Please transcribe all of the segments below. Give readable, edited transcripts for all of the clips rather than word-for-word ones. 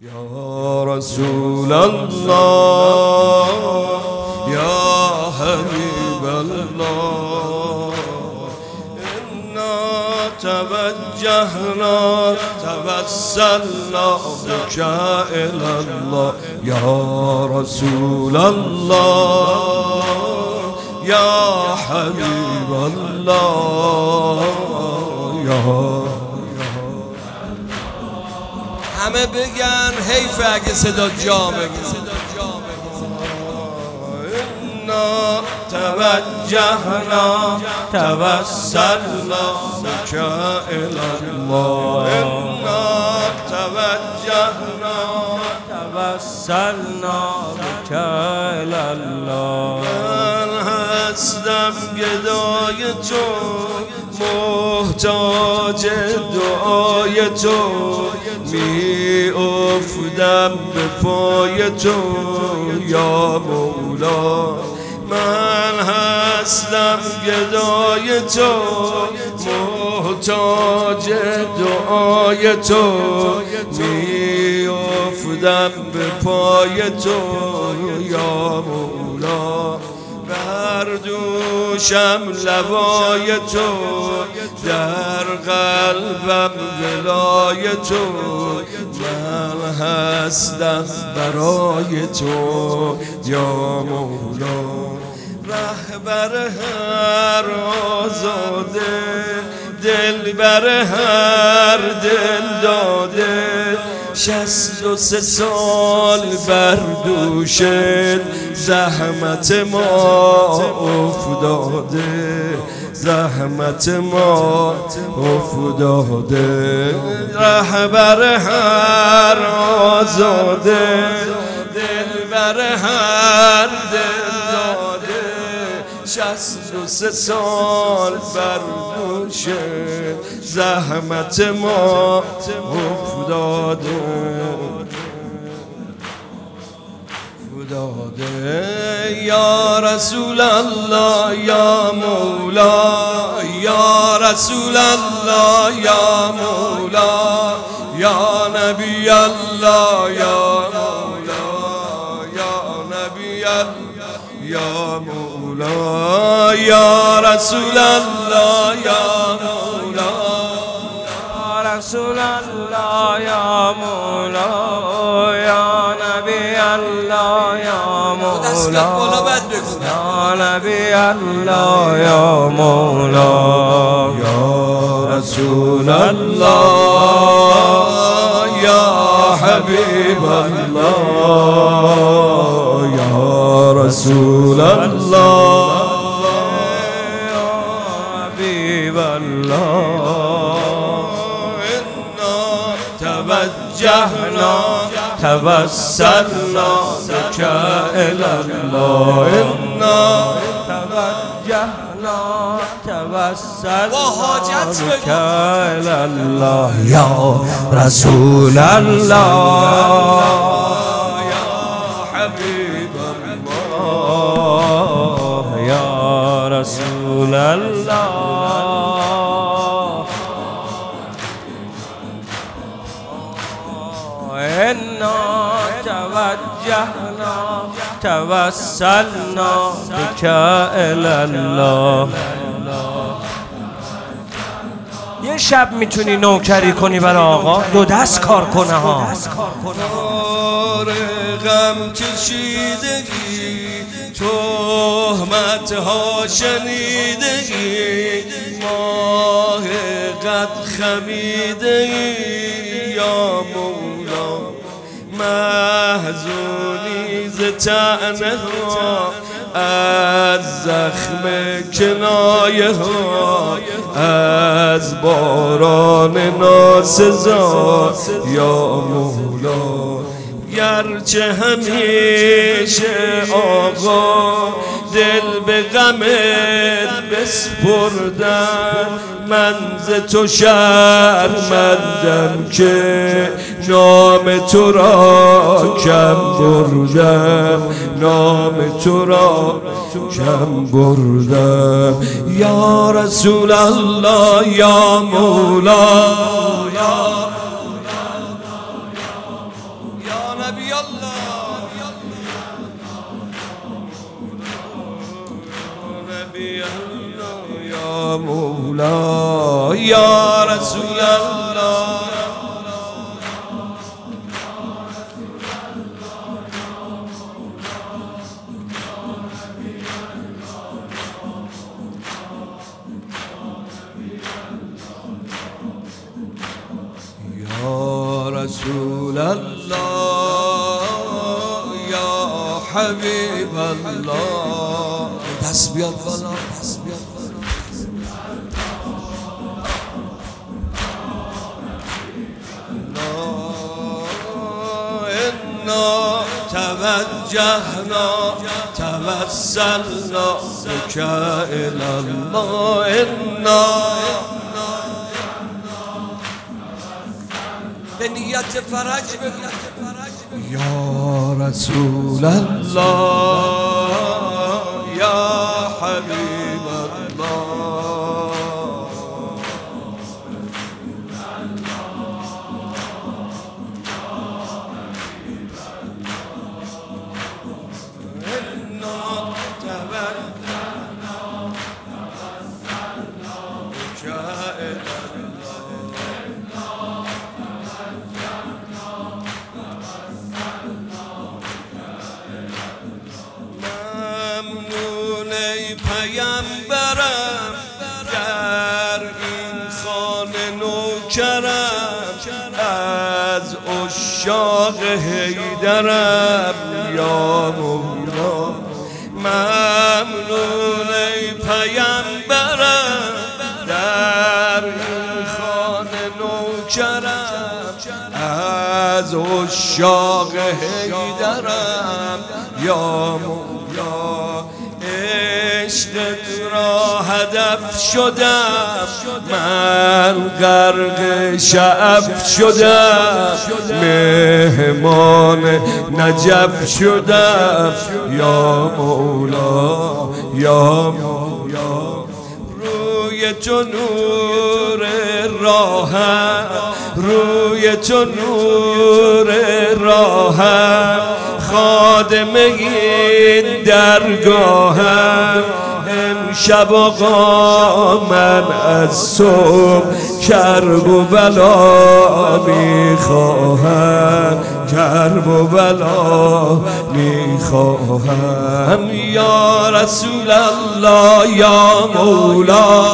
یا رسول الله یا حبیب الله انا توجهنا توسلنا بك الى الله یا رسول الله یا حبیب الله یا همه بگن حیف اگه صدا جا بگن انا توجهنا توسلنا بك الى الله انا توجهنا توسلنا بك الى الله من هستم گدای تو محتاج دعای تو می افتم به پای تو یا مولا من هستم گدای تو محتاج دعای تو می افتم به پای تو یا مولا بر دوشم لبای تو در قلبم ولای تو من هستم برای تو یا مولا رهبر هر آزاده دل بر هر دل داده 63 سال بر دوشت زحمت ما افتاده زحمت ما افتاده رهبر هر آزاده دل بر هر دل داده 63 سال بر دوشت زحمت ما افتاده یا رسول الله یا مولا یا رسول الله یا مولا یا نبی الله یا مولا یا نبی الله یا مولا یا رسول الله یا مولا یا رسول الله یا مولا یا نبی الله یا مولا یا نبی الله یا مولا یا رسول الله یا حبیب الله یا رسول الله یا حبیب الله توجهنا توسلنا بك الى الله انا توجهنا توسلنا بك الى الله یا رسول الله یا حبیب الله یا رسول الله انا توجهنا توسلنا بك الى الله یه شب میتونی نوکری کنی برای آقا دو دست کار کنه ها غم کشیدگی تهمت ها شنیدگی ماه قد خمیدگی یا مولا محزونی ز طعنه ها از زخم کنایه ها از باران ناسزا یا مولا گرچه همیشه آقا دل به غمت بسپردم من ز تو شرمندم که نام تو را کم بردم نام تو را کم بردم یا رسول الله یا مولا نبی الله نبی الله یا مولا یا رسول الله یا رسول الله یا حبیب الله دست بیاد بالا دست بیاد بالا انا توجهنا توسلنا بک الی الله انا به نیت فرج یا رسول الله یا حبیب الله پیامبرم در این خانه نوکرم از عشاق حیدرم یا مولا ممنون ای پیامبرم در این خانه نوکرم از عشاق حیدرم یا مولا عشقت را هدف شدم من غرق شعب شدم مهمان نجف شدم یا مولا یا مولا روی تو نور راهم روی تو نور راهم خادم این درگاهم امشب آقا من از صبح کرب و بلا میخواهم کرب و بلا میخواهم یا رسول الله یا مولا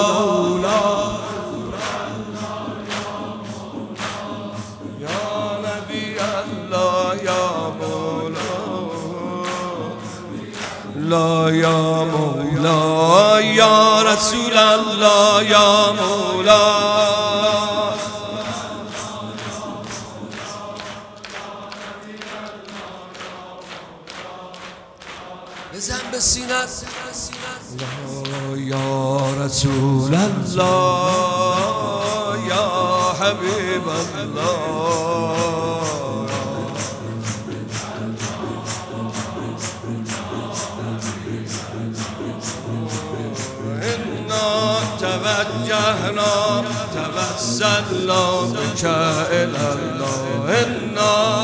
لا یا مولا یا رسول الله یا مولا بزن به سینت یا رسول الله یا حبیب الله توجهنا توسلنا بک الی الله انا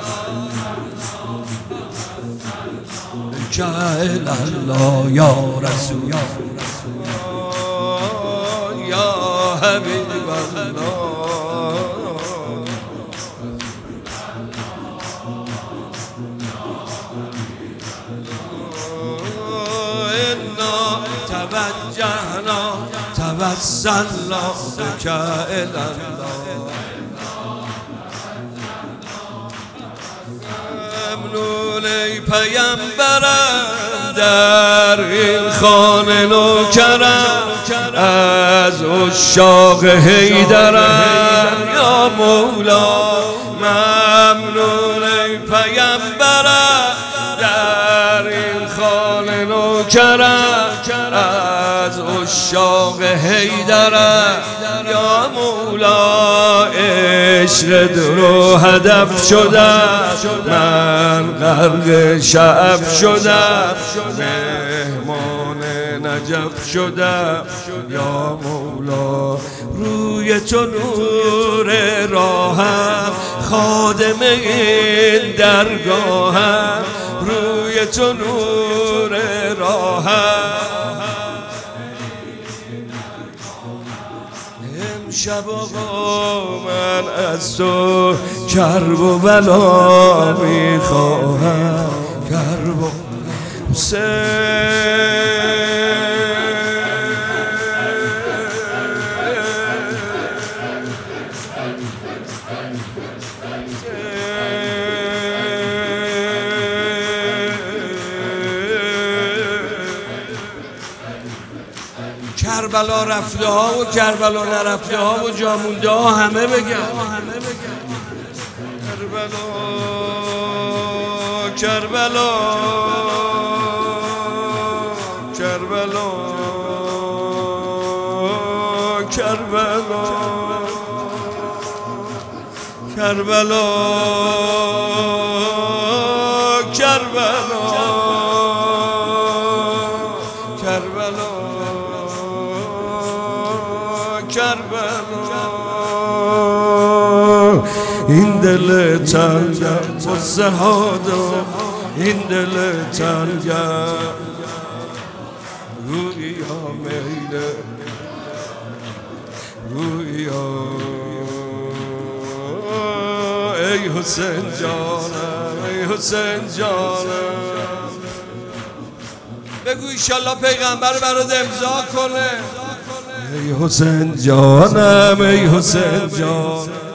بک الی الله یا رسول یا حبیب الله انا توجهنا توسلنا بک الی الله ممنون ای پیامبرم در این خانه نوکرم از عشاق حیدرم یا مولا ممنون ای پیامبرم در این خانه نوکرم از عشاق حیدرم یا مولا عشق رو هدف شدم من غرق شعب شدم مهمان نجف شدم یا مولا روی تو نور راهم خادم این درگاهم روی تو نور راهم امشب آقا من از تو کرب و بلا میخواهم کرب و کربلا رفته ها و کربلا نرفته ها و جامونده ها همه بگن کربلا کربلا کربلا کربلا کربلا کربلا کربلا کربلا این دل تنگم قصه ها دارم این دل تنگم رویا میله رویا ای حسین جانم ای حسین جانم بگو ایشالله پیغمبر برات امضا کنه ای حسین جانم ای حسین جانم